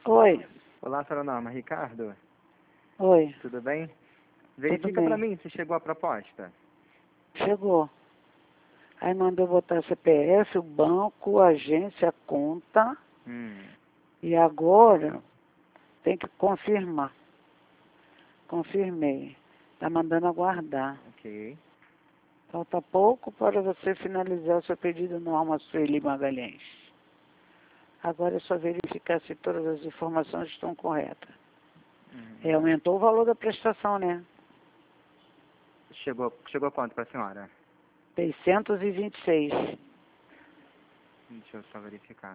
Oi, Olá, senhora Norma. Ricardo, oi, tudo bem? tudo Verifica para bem. mim se chegou a proposta. Chegou. Aí mandou botar CPF, o banco, a agência, a conta. Hum, E agora tem que confirmar. Confirmei. Tá mandando aguardar. ok. Falta pouco para você finalizar o seu pedido Norma Sueli Magalhães. Agora é só verificar se todas as informações estão corretas. Aumentou o valor da prestação, né? Chegou quanto para a senhora? 626. Deixa eu só verificar.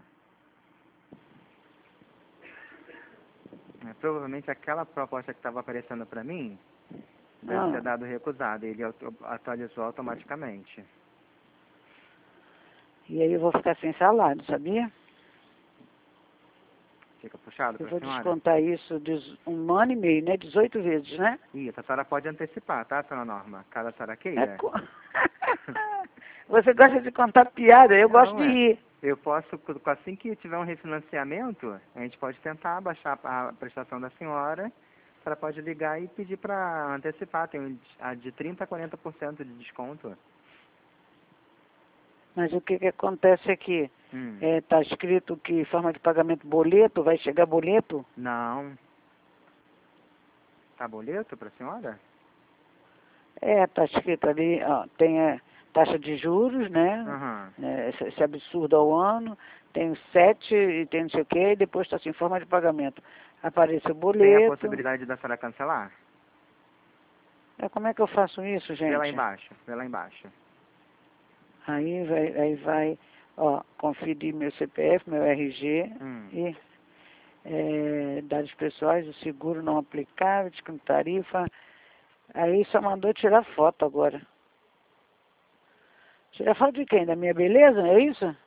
Provavelmente aquela proposta que estava aparecendo para mim deve ter dado recusado. Ele atualizou automaticamente. E aí eu vou ficar sem salário, sabia? Fica puxado Eu para a vou senhora? descontar isso de 1 ano e meio, né? 18 vezes, né? Isso, a senhora pode antecipar, tá, senhora Norma? Caso a senhora É queira. Você gosta de contar piada, eu gosto Não, de rir. Eu posso, assim que tiver um refinanciamento, a gente pode tentar baixar a prestação da senhora. A senhora pode ligar e pedir para antecipar. Tem a de 30% a 40% de desconto. Mas o que acontece aqui? Tá escrito que forma de pagamento boleto, vai chegar boleto? Não. Tá boleto para a senhora? Tá escrito ali, ó, tem a taxa de juros, né? Aham. Esse absurdo ao ano, tem o 7 e tem não sei o quê, e depois está assim, forma de pagamento. Aparece o Tem a boleto. possibilidade da senhora cancelar? Como é que eu faço isso, Vê lá gente? embaixo, vê lá embaixo. Aí vai, ó, conferir meu CPF, meu RG e dados pessoais, o seguro não aplicável, desconto tarifa. Aí só mandou tirar foto agora. Tirar foto de quem? Da minha beleza, é isso?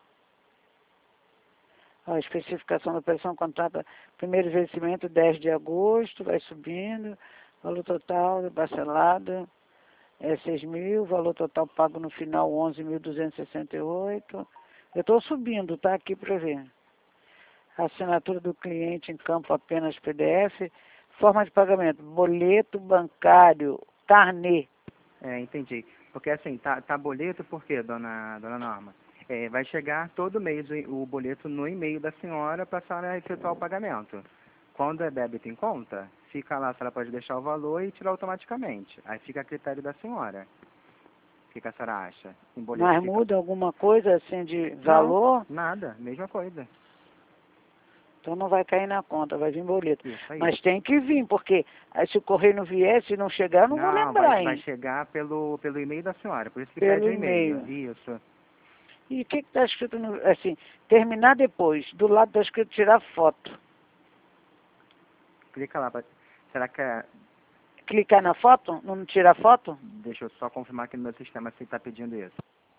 Ó, a especificação da operação contrata primeiro vencimento 10 de agosto, vai subindo, valor total parcelado é 6 mil, valor total pago no final 11.268. Eu estou subindo, tá aqui para ver. Assinatura do cliente em campo apenas PDF, forma de pagamento, boleto bancário, carnê. Entendi. Porque assim, tá boleto por quê, dona Norma? Vai chegar todo mês o boleto no e-mail da senhora para a senhora efetuar o pagamento. Quando é débito em conta, fica lá, a senhora pode deixar o valor e tirar automaticamente. Aí fica a critério da senhora. O que a senhora acha? Em boleto Mas fica... muda alguma coisa assim de Não, valor? nada, mesma coisa. Então não vai cair na conta, vai vir boleto. Isso aí. Mas tem que vir, porque se o correio não vier, se não chegar, eu não vou Não, lembrar, vai hein? chegar pelo e-mail da senhora, por isso que Pelo pede o e-mail. e-mail. Isso. E o que está escrito no, assim, terminar depois? Do lado está escrito tirar foto. Clica lá. Será que é... Clicar na foto? Não tirar foto? Deixa eu só confirmar aqui no meu sistema se está pedindo isso.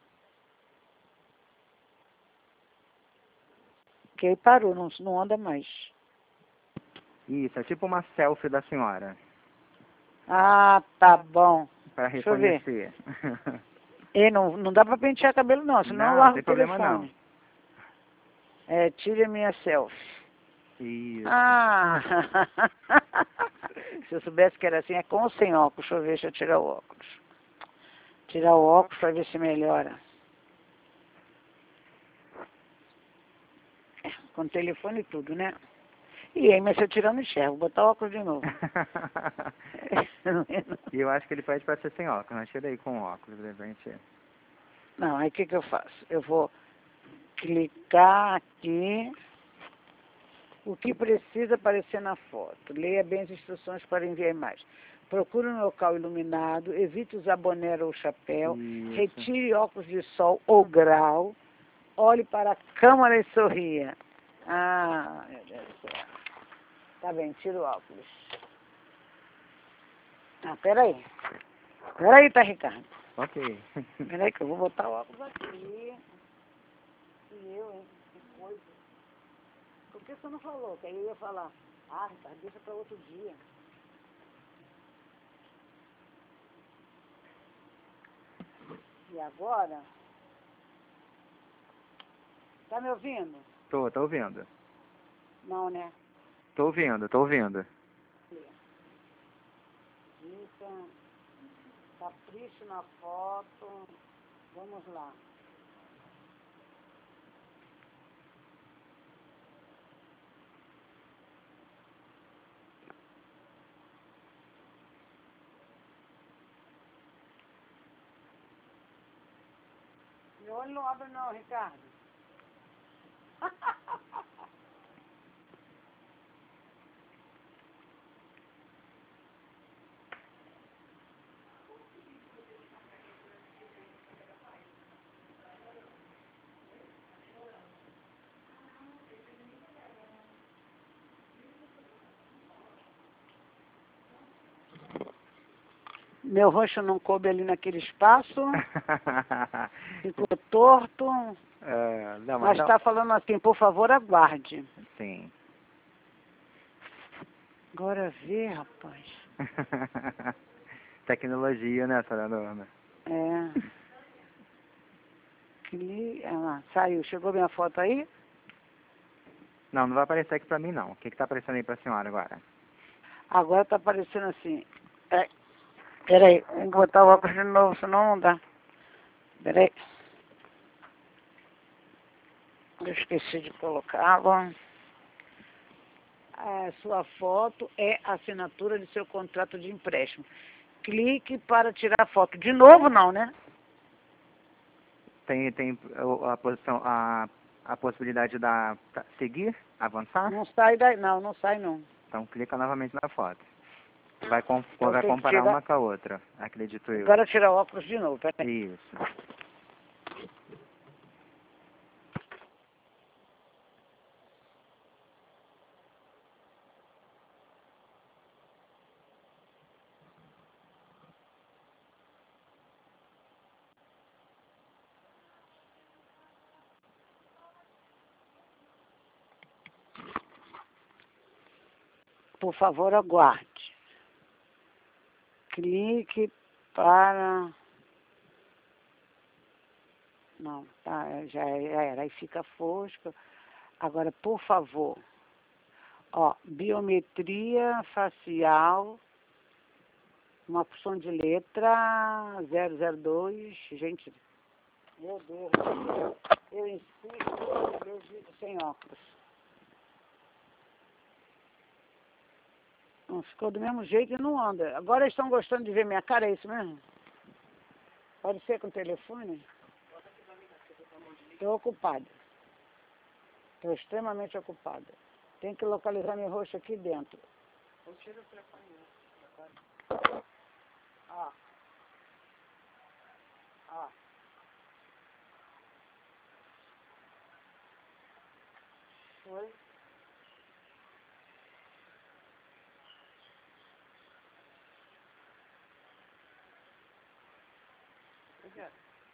Que aí parou, não anda mais. Isso, é tipo uma selfie da senhora, Ah, tá bom. para Deixa eu ver. reconhecer. E não dá para pentear cabelo não, senão eu Não, não largo tem o problema não. telefone. Tire a minha selfie. Isso. Ah, se eu soubesse que era assim, é com ou sem óculos. Deixa eu ver, deixa eu tirar o óculos. Tirar o óculos para ver se melhora. Com telefone e tudo, né? E aí, mas se eu tirar, não enxergo. Vou botar o óculos de novo. E eu acho que ele pede para ser sem óculos, mas tira aí com óculos, de repente. Não, aí o que eu faço? Eu vou clicar aqui. O que precisa aparecer na foto? Leia bem as instruções para enviar imagem. Procure um local iluminado, evite usar boné ou chapéu, Isso. retire óculos de sol ou grau, olhe para a câmera e sorria. Ah, meu Deus do céu. Tá bem, tira o óculos. Ah, peraí. Peraí, tá, Ricardo? Ok. Peraí que eu vou botar o óculos aqui. E eu, hein? Que coisa. Por que você não falou? Que aí eu ia falar, Ricardo, deixa para outro dia. E agora? Tá me ouvindo? Tô ouvindo. Não, né? Tô ouvindo, tô ouvindo. Dica, capricho na foto. Vamos lá. Meu olho não abre não, Ricardo. Meu rosto não coube ali naquele espaço, ficou torto, Não, mas não. está falando assim, por favor, aguarde. Sim. Agora vê, rapaz. Tecnologia, né, senhora Norma? É. Saiu. Chegou minha foto aí? Não, não vai aparecer aqui pra mim, não. O que que tá aparecendo aí pra senhora agora? Agora tá aparecendo assim. Peraí, tem que botar o óculos de novo, senão não dá. Peraí. Eu esqueci de colocá-lo. A sua foto é a assinatura de seu contrato de empréstimo. Clique para tirar foto. De novo não, né? Tem a posição, a possibilidade da seguir, avançar? Não sai daí, não, não sai não. Então clica novamente na foto. Então Vai tem que comparar tirar. uma com a outra, acredito eu. Agora tirar o óculos de novo, peraí. Isso. Por favor, aguarde. Clique para... Não, tá, já era. Aí fica fosco. Agora, por favor, ó, biometria facial, uma opção de letra 002. Gente, meu Deus, eu insisto sem óculos. Não ficou do mesmo jeito e não anda. Agora eles estão gostando de ver minha cara, é isso mesmo? Pode ser com o telefone? Estou ocupada. Estou extremamente ocupada. Tem que localizar meu rosto aqui dentro. Eu tiro o telefone. Ó. Ó. Foi. Obrigado.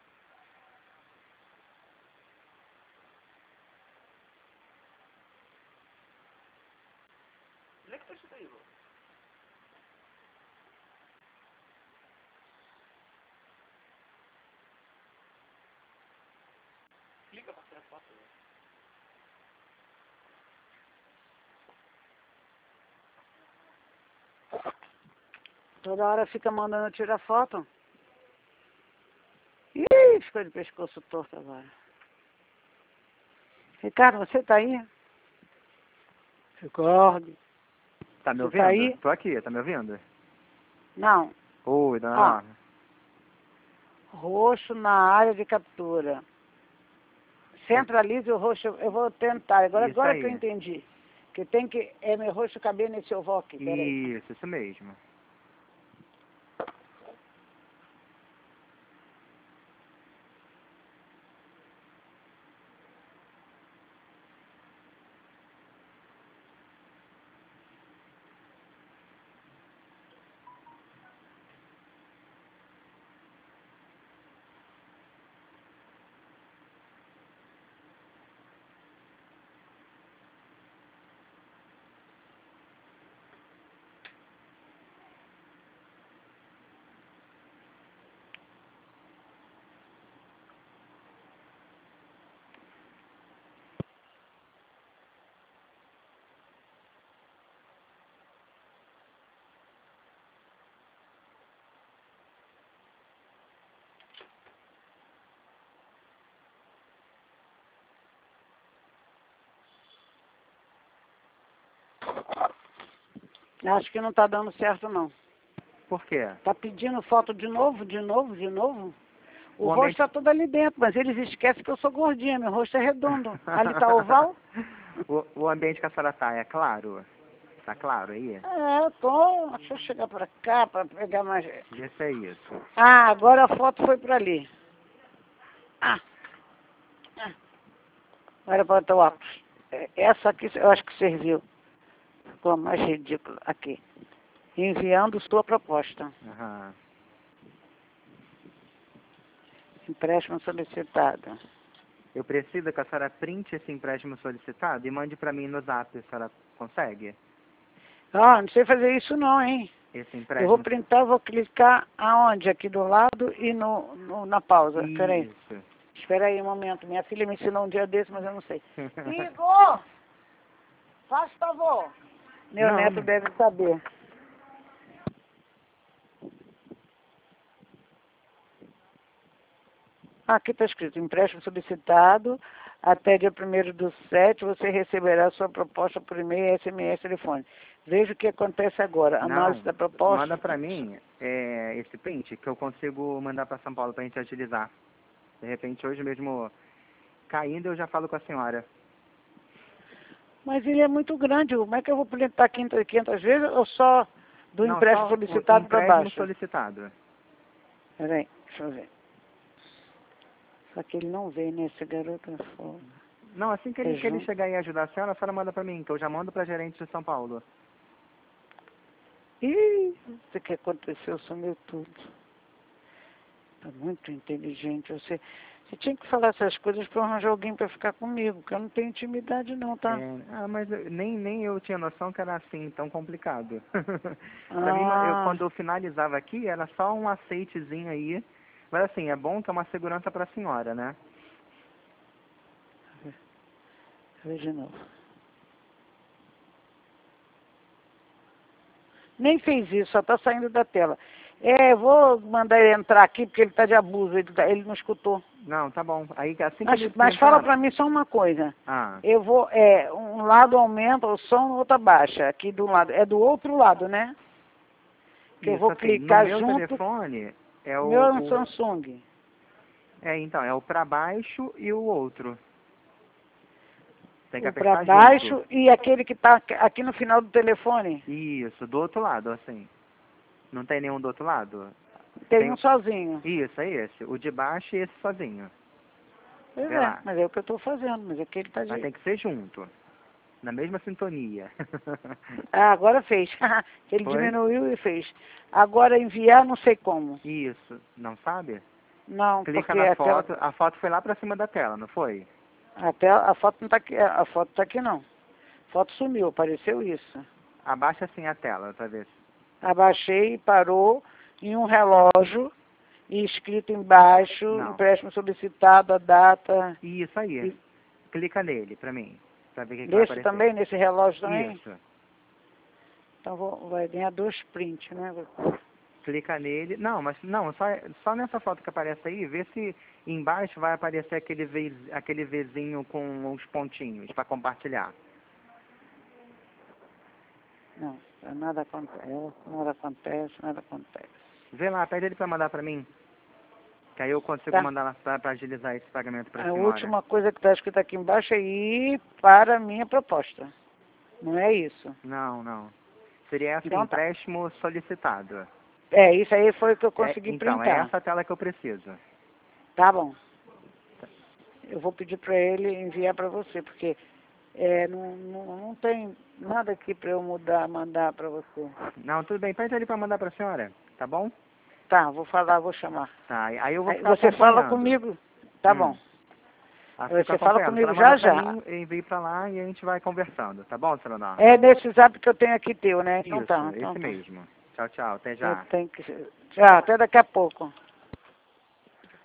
Onde é que tá isso daí, vô? Clica pra tirar foto, vô. Toda hora fica mandando eu tirar foto. Ih, ficou de pescoço torto agora. Ricardo, você tá aí? Ricardo. Tá me Você ouvindo? tá aí? Tô aqui, tá me ouvindo? Não. Oi, dona Ó. Norma. Roxo na área de captura. Centralize o roxo. Eu vou tentar. Isso Agora que eu aí. entendi. Que tem que... É meu rosto caber nesse oval aqui. Peraí. Isso mesmo. Acho que não está dando certo, não. Por quê? Tá pedindo foto de novo. O O rosto ambiente... está todo ali dentro, mas eles esquecem que eu sou gordinha, meu rosto é redondo. Ali tá oval? o ambiente que a senhora tá é claro? Tá claro aí? É, tô. Deixa eu chegar pra cá pra pegar mais. Vê se é isso. Ah, agora a foto foi pra ali. Ah. Agora bota o óculos. Essa aqui eu acho que serviu. Ficou a mais ridícula. Aqui. Enviando sua proposta. Aham. Empréstimo solicitado. Eu preciso que a senhora printe esse empréstimo solicitado e mande para mim no zap, a senhora consegue? Ah, não sei fazer isso não, hein? Esse Eu vou empréstimo... printar, vou clicar aonde? Aqui do lado e na pausa. Peraí. Isso. Espera aí um momento. Minha filha me ensinou um dia desse, mas eu não sei. Igor! Faz favor. Meu Não. neto deve saber. Aqui está escrito, empréstimo solicitado, até dia 1º/7, você receberá sua proposta por e-mail, SMS, telefone. Veja o que acontece agora. Análise da proposta. Manda para mim esse print que eu consigo mandar para São Paulo para a gente agilizar. De repente, hoje mesmo, caindo, eu já falo com a senhora. Mas ele é muito grande. Como é que eu vou printar 500 vezes ou só do Não, empréstimo só o solicitado para empréstimo baixo? solicitado. Peraí, deixa eu ver. Só que ele não veio, né? Esse garoto é foda. Não, assim que ele chegar e ajudar a senhora manda para mim, que eu já mando para gerente de São Paulo. Ih, o que aconteceu? Sumiu tudo. Tá muito inteligente. Você tinha que falar essas coisas para arranjar alguém para ficar comigo, porque eu não tenho intimidade não, tá? Mas nem eu tinha noção que era assim, tão complicado. Para mim, quando eu finalizava aqui, era só um aceitezinho aí. Mas assim, é bom que é uma segurança para a senhora, né? Vê de novo. Nem fez isso, só está saindo da tela. Vou mandar ele entrar aqui, porque ele está de abuso, ele não escutou. Não, tá bom. Aí assim que ele Mas printar... fala para mim só uma coisa. Ah, Eu vou, um lado aumenta o som, o outro abaixa. Aqui de um lado, é do outro lado, né? Que eu isso vou assim, clicar no meu junto. telefone é Meu é um Samsung. então, é o para baixo e o outro. Tem que O para apertar baixo junto. e aquele que está aqui no final do telefone. Isso, do outro lado, assim. Não tem nenhum do outro lado? Tem um sozinho. Isso, é esse. O de baixo e esse sozinho. Pois Vê é, lá. mas é o que eu estou fazendo, mas aquele está Mas de... tem que ser junto. Na mesma sintonia. Ah, agora fez. Ele Foi? diminuiu e fez. Agora enviar, não sei como. Isso. Não sabe? Não, Clica porque na a tela... foto. A foto foi lá pra cima da tela, não foi? A foto não está aqui. A foto está aqui não. A foto sumiu, apareceu isso. Abaixa assim a tela, pra ver. Abaixei e parou em um relógio e escrito embaixo, Não. empréstimo solicitado, a data. Isso aí. E Clica nele, pra mim. Pra ver o que vai nesse aparecer. também, nesse relógio também? Isso. Então vai ganhar 2 prints, né? Clica nele. Não, mas não, só nessa foto que aparece aí, vê se embaixo vai aparecer aquele Vzinho com os pontinhos para compartilhar. Não, nada acontece, nada acontece, nada acontece. Vê lá, pede ele para mandar para mim. Que aí eu consigo Tá. mandar para agilizar esse pagamento para a A senhora. última coisa que está escrita aqui embaixo é ir para a minha proposta. Não é isso? Não. Seria assim, Então tá. empréstimo solicitado. Isso aí foi o que eu consegui Então, é printar. essa tela que eu preciso. Tá bom. Eu vou pedir para ele enviar para você, porque não tem nada aqui para eu mandar para você. Não, tudo bem, pede ele para mandar para a senhora, tá bom? Tá, vou falar, vou chamar. Tá, aí eu vou Aí ficar você fala acompanhando. comigo. Tá bom. Aí Você fica fala acompanhando. comigo Se ela já mandar pra já. mim, eu envio para lá e a gente vai conversando, tá bom, senhora Norma? É nesse zap que eu tenho aqui teu, né? Então Isso, tá. esse mesmo. Tchau, até Eu já. tenho que... Já, até daqui a pouco.